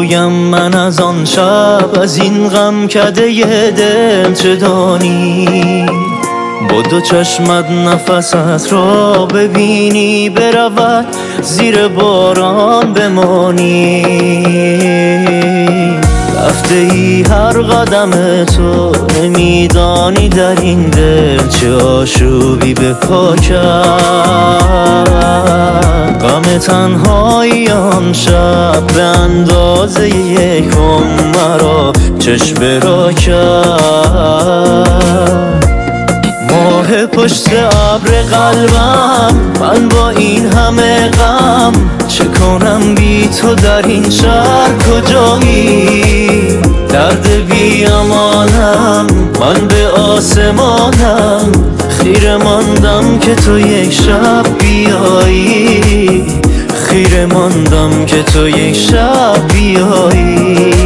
بگویم من از آن شب، از این غم کده ی دل چه دانی؟ با دو چشمت نفست را ببینی، برود زیر باران بمانی. رفته ای هر قدم تو، نمیدانی در این دل چه آشوبی به پا کرد. غم تنهایی آن شب به اندازه یکم مرا چشم را کرد. ماه پشت ابر قلبم، من با این همه غم چه کنم بی تو در این شهر کجایی؟ درد بی امانم، من به آسمانم خیره ماندم که تو یک شب بیایی. خیره ماندم که تو یک شب بیایی.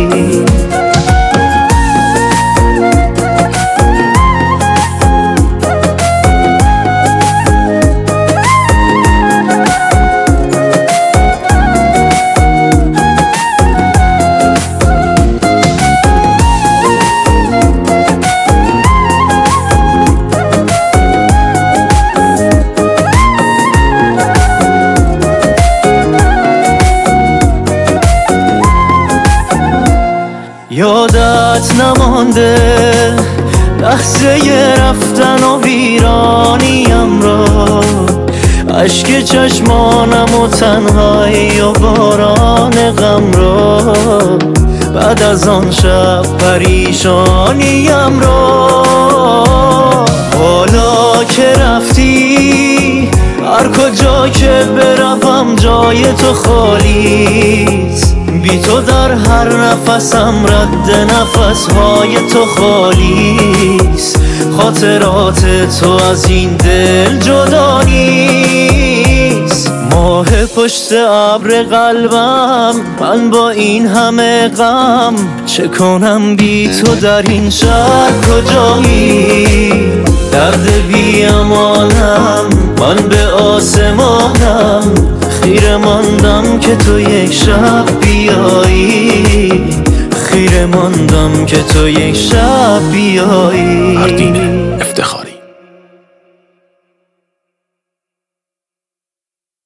یادت نمانده لحظه رفتن و ویرانیم را، اشک چشمانم و تنهایی و باران غم را. بعد از آن شب پریشانیم را، حالا که رفتی هر کجا که بروم جای تو خالیست. بی تو در هر نفسم رد نفسهای تو خالیست. خاطرات تو از این دل جدا نیست. ماه پشت ابر قلبم، من با این همه غم چه کنم بی تو در این شهر کجایی؟ درد بی امانم، من به آسمانم خیره ماندم که تو یک شب بیایی. خیره ماندم که تو یک شب بیایی. اردین افتخاری.